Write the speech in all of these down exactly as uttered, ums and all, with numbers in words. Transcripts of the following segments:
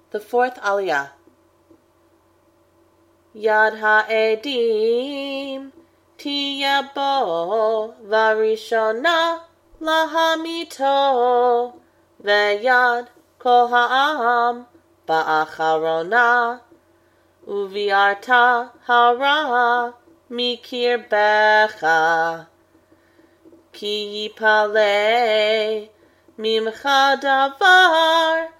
The fourth Aliyah. Yad ha'edim tiya bo varishona lahamito ve'yad kol ha'am ba'acharona uviarta hara mikir becha ki yipale mimcha davar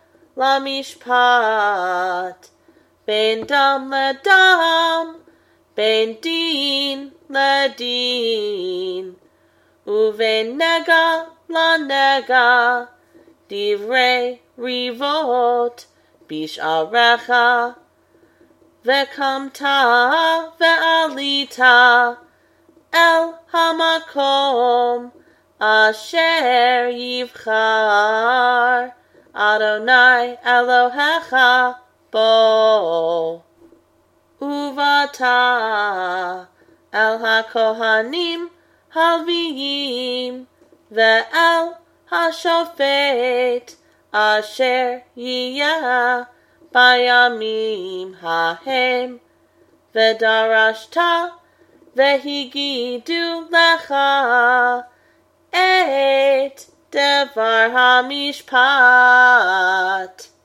lamishpat ben dam ledam ben din ledin uven nega la nega divrei rivot bish'arecha vekamta ve'alita el hamakom asher yivchar Adonai Elohecha bo uvata el hakohanim halviyim ve'el hashofet asher yiyah bayamim hahem ve'darashta ve'higidu lecha et devar hamishpat